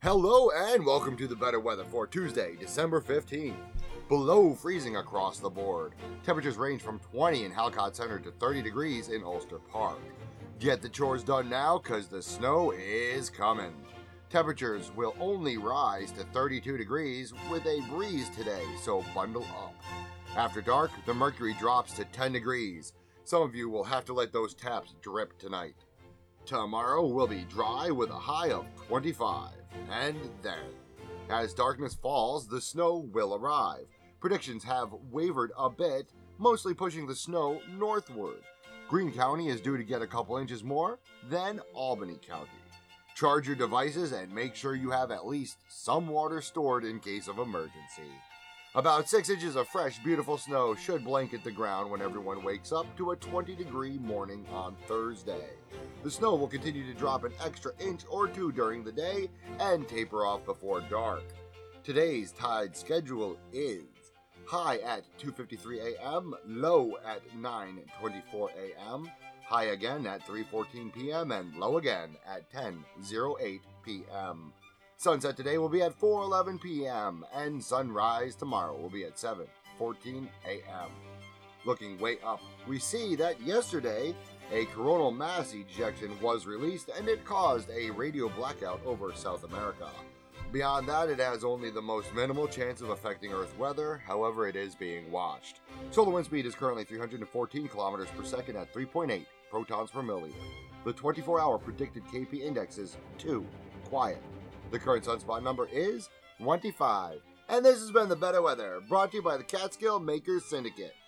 Hello and welcome to the better weather for Tuesday, December 15th. Below freezing across the board. Temperatures range from 20 in Halcott Center to 30 degrees in Ulster Park. Get the chores done now cause the snow is coming. Temperatures will only rise to 32 degrees with a breeze today, so bundle up. After dark, the mercury drops to 10 degrees. Some of you will have to let those taps drip tonight. Tomorrow will be dry with a high of 25. And then, as darkness falls, the snow will arrive. Predictions have wavered a bit, mostly pushing the snow northward. Greene County is due to get a couple inches more than Albany County. Charge your devices and make sure you have at least some water stored in case of emergency. About 6 inches of fresh, beautiful snow should blanket the ground when everyone wakes up to a 20-degree morning on Thursday. The snow will continue to drop an extra inch or two during the day and taper off before dark. Today's tide schedule is high at 2:53 a.m., low at 9:24 a.m., high again at 3:14 p.m., and low again at 10:08 p.m. Sunset today will be at 4:11 p.m. and sunrise tomorrow will be at 7:14 a.m. Looking way up, we see that yesterday a coronal mass ejection was released and it caused a radio blackout over South America. Beyond that, it has only the most minimal chance of affecting Earth weather, however it is being watched. Solar wind speed is currently 314 kilometers per second at 3.8 protons per milliliter. The 24-hour predicted KP index is 2, quiet. The current sunspot number is 25. And this has been the Better Weather, brought to you by the Catskill Makers Syndicate.